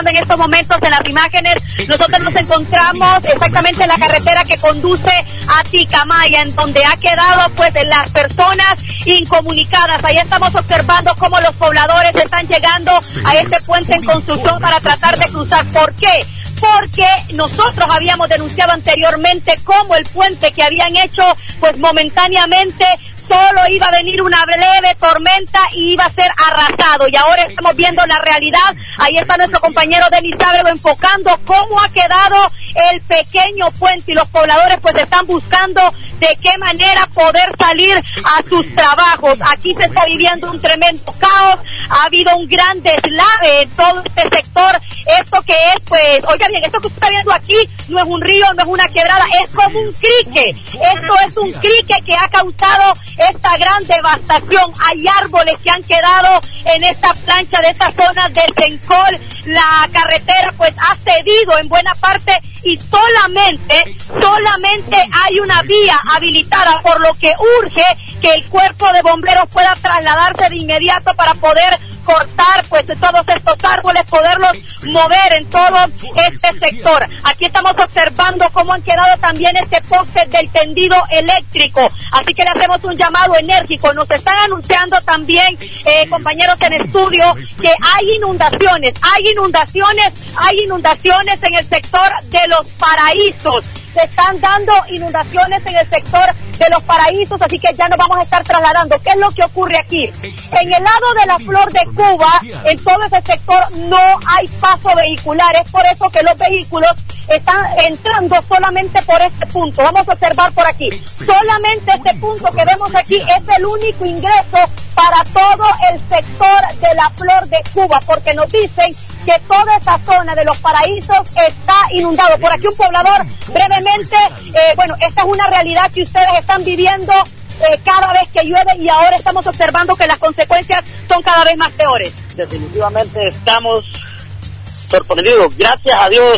observando en estos momentos en las imágenes, nosotros nos encontramos exactamente en la carretera que conduce a Ticamaya, en donde ha quedado pues las personas incomunicadas. Ahí estamos observando cómo los pobladores están llegando a este puente en construcción para tratar de cruzar. ¿Por qué? Porque nosotros habíamos denunciado anteriormente cómo el puente que habían hecho pues momentáneamente solo iba a venir una leve tormenta y iba a ser arrasado, y ahora estamos viendo la realidad. Ahí está nuestro compañero Denis Ábrego enfocando cómo ha quedado el pequeño puente, y los pobladores pues están buscando de qué manera poder salir a sus trabajos. Aquí se está viviendo un tremendo caos, ha habido un gran deslave en todo este sector. Esto que es, pues, oiga bien, esto que usted está viendo aquí no es un río, no es una quebrada, es como un crique. Esto es un crique que ha causado esta gran devastación. Hay árboles que han quedado en esta plancha de esta zona del Sencol. La carretera pues ha cedido en buena parte y solamente hay una vía habilitada, por lo que urge que el cuerpo de bomberos pueda trasladarse de inmediato para poder cortar pues todos estos árboles, poderlos mover en todo este sector. Aquí estamos observando cómo han quedado también este poste del tendido eléctrico, así que le hacemos un llamado enérgico. Nos están anunciando también, compañeros en estudio, que hay inundaciones en el sector de Los Paraísos. Se están dando inundaciones en el sector de Los Paraísos, así que ya nos vamos a estar trasladando. ¿Qué es lo que ocurre aquí? En el lado de la Flor de Cuba, en todo ese sector no hay paso vehicular, es por eso que los vehículos están entrando solamente por este punto. Vamos a observar por aquí. Solamente este punto que vemos aquí es el único ingreso para todo el sector de la Flor de Cuba, porque nos dicen que toda esa zona de Los Paraísos está inundado. Por aquí un poblador, brevemente, bueno, esta es una realidad que ustedes están viviendo cada vez que llueve, y ahora estamos observando que las consecuencias son cada vez más peores. Definitivamente estamos sorprendidos. Gracias a Dios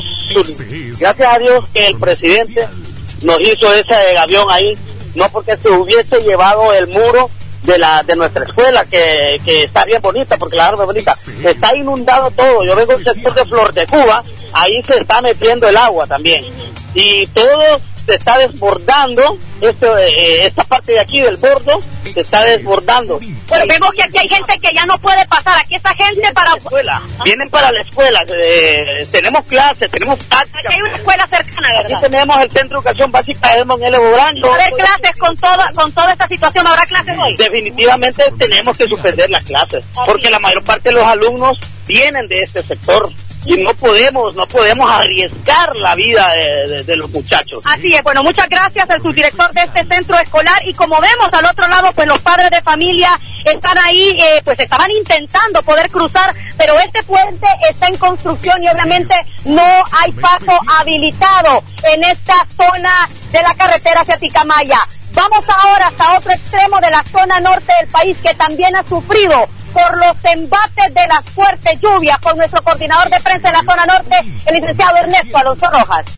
que el presidente nos hizo ese gavión ahí, no porque se hubiese llevado el muro de nuestra escuela, que está bien bonita, porque la árbol es bonita. Está inundado todo. Yo vengo del sector de Flor de Cuba, ahí se está metiendo el agua también, y todo se está desbordando. Esta parte de aquí del bordo se está desbordando. Bueno, vemos que aquí hay gente que ya no puede pasar. Aquí está gente para la escuela. Vienen para la escuela. Tenemos clases, tenemos tácticas. Aquí hay una escuela cercana, ¿verdad? Aquí tenemos el Centro de Educación Básica de Edmond L. Bobrán. ¿Va a haber clases con toda esta situación? ¿Habrá clases hoy? Definitivamente tenemos que suspender las clases, porque la mayor parte de los alumnos vienen de este sector. Y no podemos arriesgar la vida de los muchachos. Así es. Bueno, muchas gracias al subdirector de este centro escolar. Y como vemos al otro lado, pues los padres de familia están ahí, pues estaban intentando poder cruzar, pero este puente está en construcción y obviamente no hay paso habilitado en esta zona de la carretera hacia Ticamaya. Vamos ahora hasta otro extremo de la zona norte del país, que también ha sufrido por los embates de las fuertes lluvias, con nuestro coordinador de prensa de la zona norte, el licenciado Ernesto Alonso Rojas.